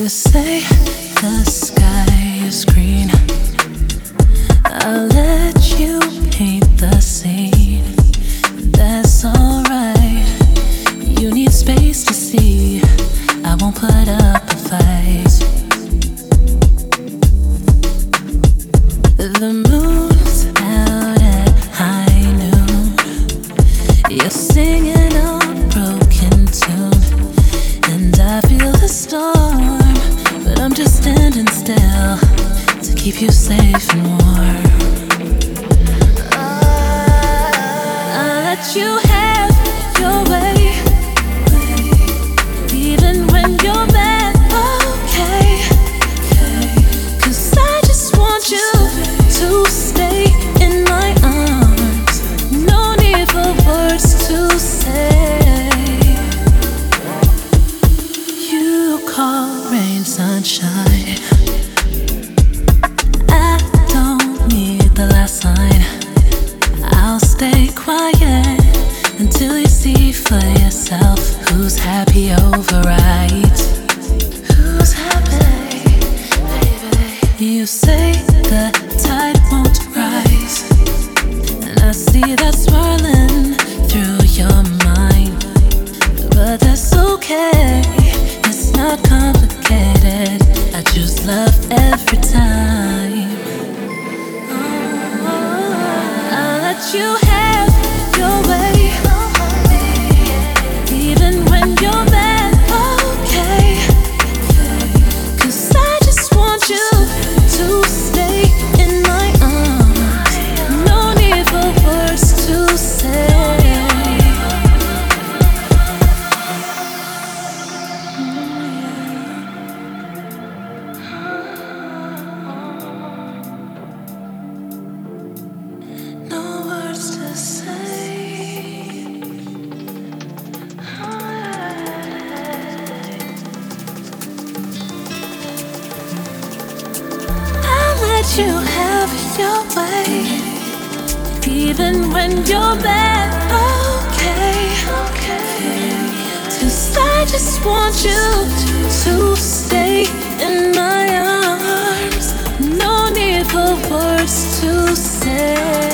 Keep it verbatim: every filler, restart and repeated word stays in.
You say the sky is green. I'll let you paint the scene. That's alright. You need space to see. I won't put up a fight. The moon's out at high noon. You're singing a broken tune, and I feel the storm, but I'm just standing still to keep you safe and warm. I'll let you have your way, even when you're mad, okay? 'Cause I just want you to stay in my arms. No need for words to say. You call rain sunshine. I don't need the last line. I'll stay quiet until you see for yourself who's happy overright. Who's happy, baby? You say the tide won't rise, and I see that swirling through your mind. But that's okay, it's not complicated. I choose love every time. I'll let you have your way, even when you're mad, okay? 'Cause I just want you to stay in my arms. No need for words to say. No words to say. I'll let you have your way, even when you're mad, okay? Okay. 'Cause I just want you to stay in my arms. No need for words to say.